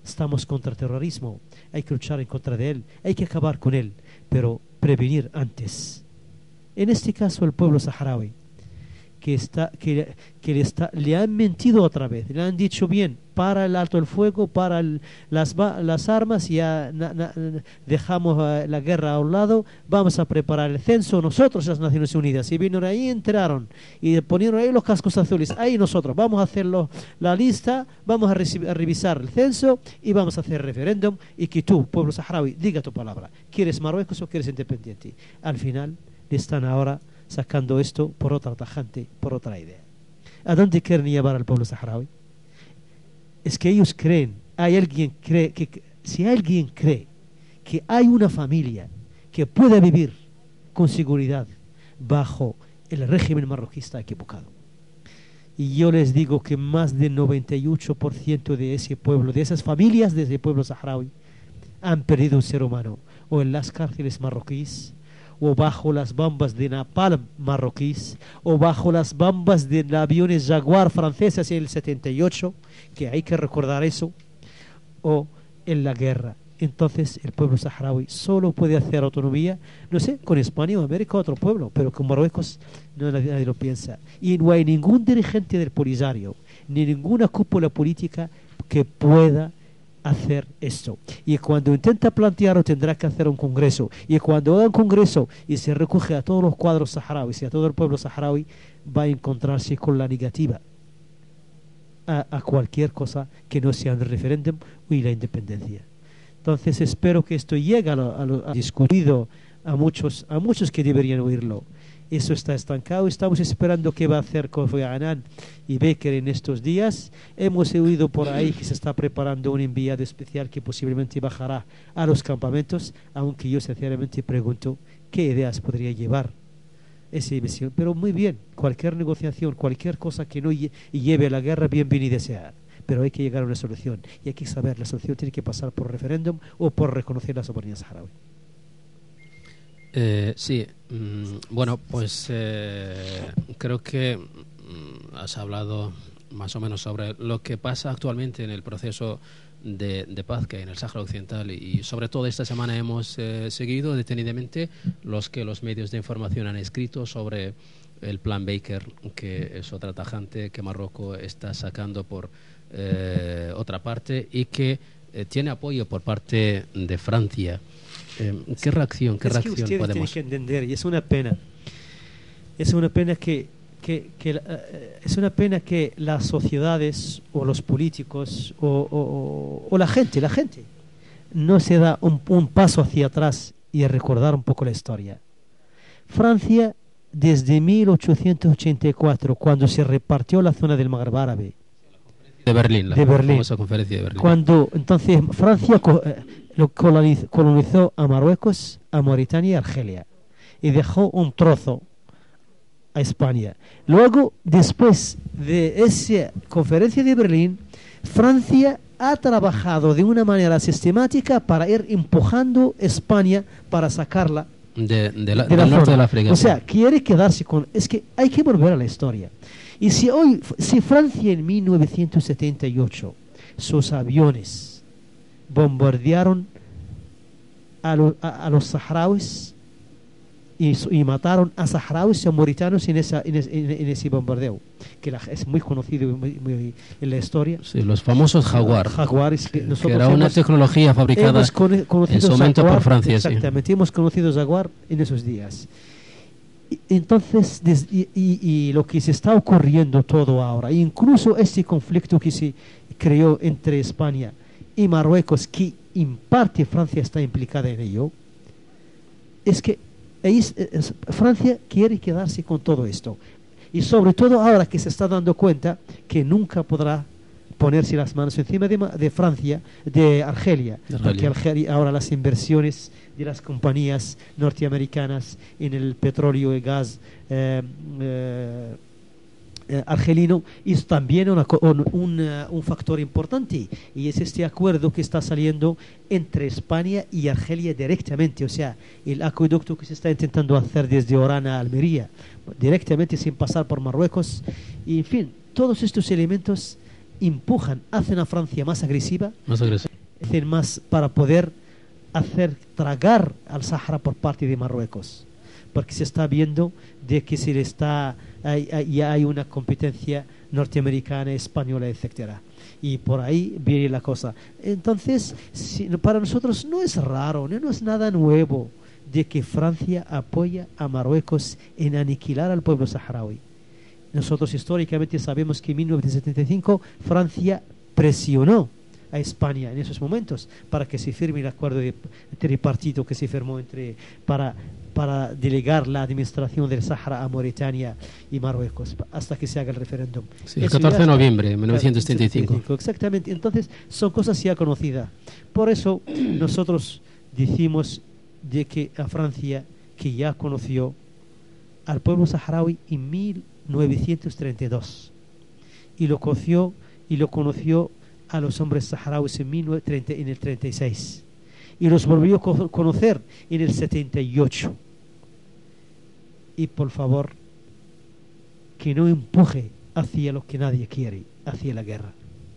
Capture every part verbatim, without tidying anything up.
estamos contra el terrorismo, hay que luchar en contra de él, hay que acabar con él, pero prevenir antes. En este caso el pueblo saharaui, que, está, que, que le, está, le han mentido otra vez, le han dicho bien, para el alto el fuego, para el, las, las armas, ya na, na, dejamos uh, la guerra a un lado, vamos a preparar el censo nosotros, las Naciones Unidas, y vinieron ahí, entraron y ponieron ahí los cascos azules, ahí nosotros vamos a hacer la lista, vamos a, a revisar el censo y vamos a hacer referéndum, y que tú, pueblo saharaui, diga tu palabra, ¿quieres Marruecos o quieres independiente? Al final le están ahora sacando esto por otra tajante, por otra idea. ¿A dónde quieren llevar al pueblo saharaui? Es que ellos creen, hay alguien cree que, que si alguien cree que hay una familia que puede vivir con seguridad bajo el régimen marroquí, está equivocado. Y yo les digo que más del noventa y ocho por ciento de ese pueblo, de esas familias de ese pueblo saharaui, han perdido un ser humano, o en las cárceles marroquíes, o bajo las bombas de napalm marroquíes, o bajo las bombas de aviones Jaguar franceses en el setenta y ocho, que hay que recordar eso, o en la guerra. Entonces el pueblo saharaui solo puede hacer autonomía, no sé, con España o América o otro pueblo, pero con Marruecos no, nadie, nadie lo piensa. Y no hay ningún dirigente del Polisario, ni ninguna cúpula política que pueda hacer esto. Y cuando intenta plantearlo tendrá que hacer un congreso, y cuando haga un congreso y se recoge a todos los cuadros saharauis y a todo el pueblo saharaui, va a encontrarse con la negativa a, a cualquier cosa que no sea el referéndum y la independencia. Entonces espero que esto llegue a lo, a lo a discutido a muchos, a muchos que deberían oírlo. Eso está estancado. Estamos esperando qué va a hacer Kofi Annan y Becker en estos días. Hemos oído por ahí que se está preparando un enviado especial que posiblemente bajará a los campamentos, aunque yo sinceramente pregunto qué ideas podría llevar esa misión. Pero muy bien, cualquier negociación, cualquier cosa que no lleve a la guerra, bienvenida sea. Pero hay que llegar a una solución, y hay que saber, la solución tiene que pasar por referéndum o por reconocer la soberanía saharaui. Eh, sí, mm, bueno, pues eh, creo que mm, has hablado más o menos sobre lo que pasa actualmente en el proceso de, de paz que hay en el Sáhara Occidental, y sobre todo esta semana hemos eh, seguido detenidamente los que los medios de información han escrito sobre el plan Baker, que es otra tajante que Marruecos está sacando por eh, otra parte, y que eh, tiene apoyo por parte de Francia. Eh, ¿Qué reacción, qué es reacción que ustedes podemos? tienen que entender, y es una pena, es una pena que, que, que uh, es una pena que las sociedades o los políticos o, o, o la gente, la gente no se da un, un paso hacia atrás y a recordar un poco la historia. Francia, desde mil ochocientos ochenta y cuatro, cuando se repartió la zona del Magreb árabe, de Berlín, la de Berlín, famosa conferencia de Berlín, cuando entonces Francia lo colonizó, colonizó a Marruecos, a Mauritania y a Argelia, y dejó un trozo a España. Luego, después de esa conferencia de Berlín, Francia ha trabajado de una manera sistemática para ir empujando España para sacarla de, de la, de del la norte zona. de la África. O sea, quiere quedarse con... Es que hay que volver a la historia. Y si hoy, si Francia en mil novecientos setenta y ocho sus aviones bombardearon a, lo, a, a los saharauis y, y mataron a saharauis y a mauritanos en, esa, en, ese, en, en ese bombardeo, que la, es muy conocido muy, muy, en la historia. Sí, los famosos Jaguar. Jaguares, que, que era una hemos, tecnología fabricada en su momento Jaguar, por Francia. Exactamente, sí. Hemos conocido Jaguar en esos días. Entonces, des, y, y, y lo que se está ocurriendo todo ahora, incluso este conflicto que se creó entre España y Marruecos, que en parte Francia está implicada en ello, es que es, es, Francia quiere quedarse con todo esto. Y sobre todo ahora que se está dando cuenta que nunca podrá ponerse las manos encima de, de Francia, de Argelia, de Argelia, porque Argelia, ahora las inversiones de las compañías norteamericanas en el petróleo y gas eh, eh, eh, argelino es también una, un, un, un factor importante, y es este acuerdo que está saliendo entre España y Argelia directamente, o sea, el acueducto que se está intentando hacer desde Orán a Almería, directamente sin pasar por Marruecos, y en fin, todos estos elementos empujan, hacen a Francia más agresiva, más agresiva. es decir, más para poder hacer tragar al Sáhara por parte de Marruecos, porque se está viendo de que se le está hay, hay, ya hay una competencia norteamericana, española, etcétera, y por ahí viene la cosa. Entonces, si, para nosotros no es raro, no, no es nada nuevo de que Francia apoya a Marruecos en aniquilar al pueblo saharaui. Nosotros históricamente sabemos que en mil novecientos setenta y cinco Francia presionó a España en esos momentos para que se firme el acuerdo de tripartito que se firmó entre para para delegar la administración del Sáhara a Mauritania y Marruecos hasta que se haga el referéndum. Sí, el catorce de noviembre de mil novecientos setenta y cinco. Exactamente. Entonces son cosas ya conocidas. Por eso nosotros decimos de que a Francia, que ya conoció al pueblo saharaui en mil novecientos treinta y dos y lo conoció y lo conoció a los hombres saharauis en, mil novecientos treinta, en el treinta y seis y los volvió a conocer en el setenta y ocho. Y por favor, que no empuje hacia lo que nadie quiere, hacia la guerra.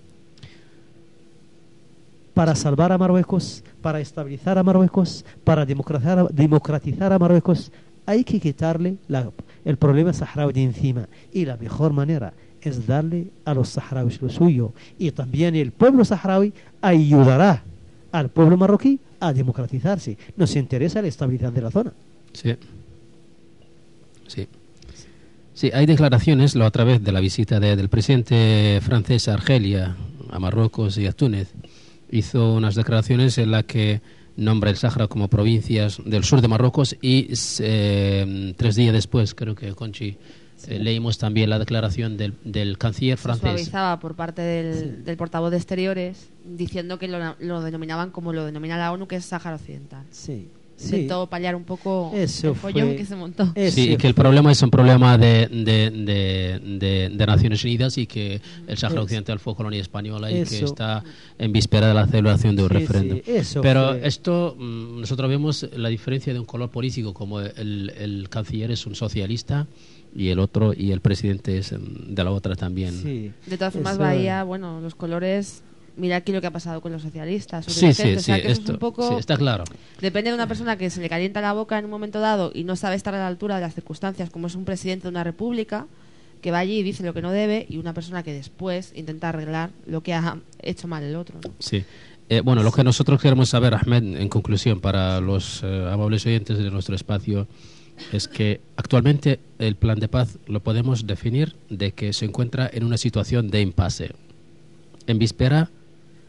Para salvar a Marruecos, para estabilizar a Marruecos, para democratizar a, democratizar a Marruecos, hay que quitarle la, el problema saharaui de encima. Y la mejor manera es darle a los saharauis lo suyo. Y también el pueblo saharaui ayudará al pueblo marroquí a democratizarse. Nos interesa la estabilidad de la zona. Sí. Sí. Sí, hay declaraciones, lo a través de la visita de, del presidente francés a Argelia, a Marruecos y a Túnez. Hizo unas declaraciones en las que nombra el Sáhara como provincias del sur de Marruecos y eh, tres días después, creo que Conchi, sí. eh, leímos también la declaración del, del canciller francés. Se suavizaba por parte del, sí. del portavoz de Exteriores diciendo que lo, lo denominaban como lo denomina la ONU, que es Sáhara Occidental. Sí. Intentó sí. paliar un poco eso el follón fue, que se montó. Sí, y que el problema es un problema de, de, de, de, de Naciones Unidas y que el Sáhara Occidental fue colonia española y eso. que está en víspera de la celebración de un sí, referéndum. Sí, eso Pero fue. esto, nosotros vemos la diferencia de un color político, como el, el canciller es un socialista y el otro, y el presidente es de la otra también. Sí. De todas formas, eso. Bahía, bueno, los colores... Mira aquí lo que ha pasado con los socialistas. Sí, sí, o sea, sí, que esto, es un poco, sí, está claro. Depende de una persona que se le calienta la boca en un momento dado y no sabe estar a la altura de las circunstancias, como es un presidente de una república que va allí y dice lo que no debe, y una persona que después intenta arreglar lo que ha hecho mal el otro, ¿no? Sí. Eh, bueno, lo que nosotros queremos saber, Ahmed, en conclusión, para los eh, amables oyentes de nuestro espacio, es que actualmente el plan de paz lo podemos definir de que se encuentra en una situación de impasse. En víspera